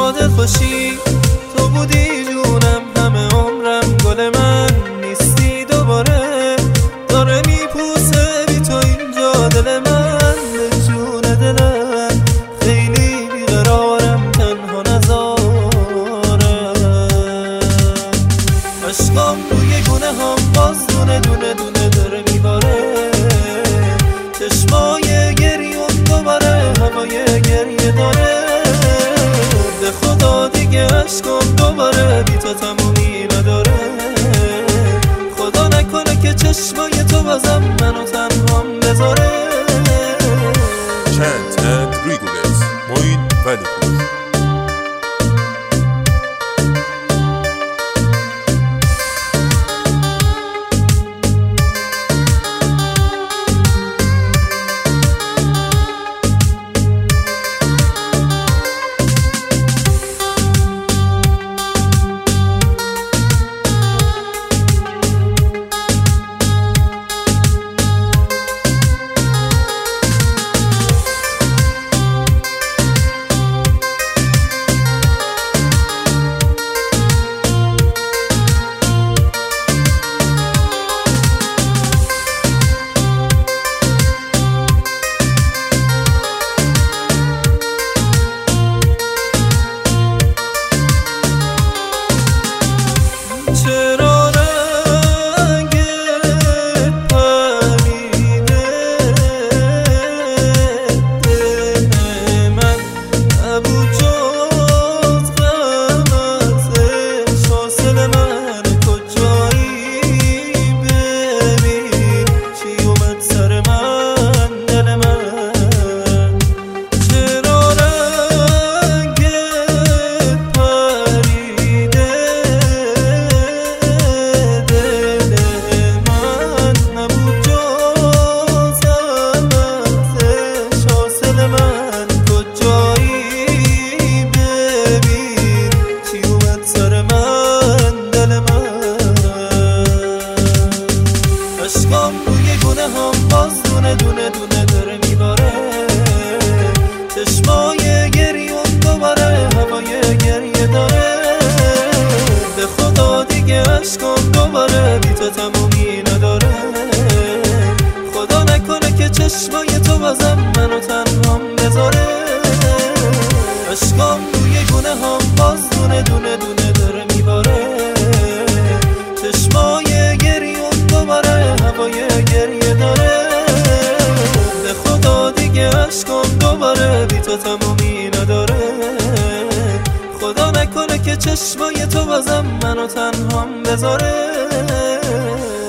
دل خوشی تو بودی جونم، همه عمرم گل من نیستی دوباره. داره میپوسه بی تو اینجا دل من، به جون دلم خیلی بیقرارم، تنها نذارم. عشقام روی گونه هم باز دونه دونه دونه داره میباره. چشمای گریون دوباره هوای گریه داره. به خدا دیگه عشقام دوباره بی تو تمومی نداره. خدا نکنه که چشمای تو بازم منو تنهام بذاره. Chant and Rigolets Moin Valleypur. چرا رنگ پریده دل من نبود جز غم ازش. حاصل من کجایی ببین چی اومد سر من دل من. چرا رنگ پریده عشقام روی گونه هم باز دونه دونه دونه داره میباره. چشمای گریون دوباره هوای گریه داره. به خدا دیگه عشقام دوباره بی تو تمومی نداره. خدا نکنه که چشمای تو بازم منو تنهام بذاره. عشقام روی گونه هم باز دونه دونه دونه داره میباره. چشمای گریون دوباره هوای گریه داره. به خدا دیگه عشقام دوباره بی تو تمومی نداره. خدا نکنه که چشمای تو بازم منو تنهام بذاره.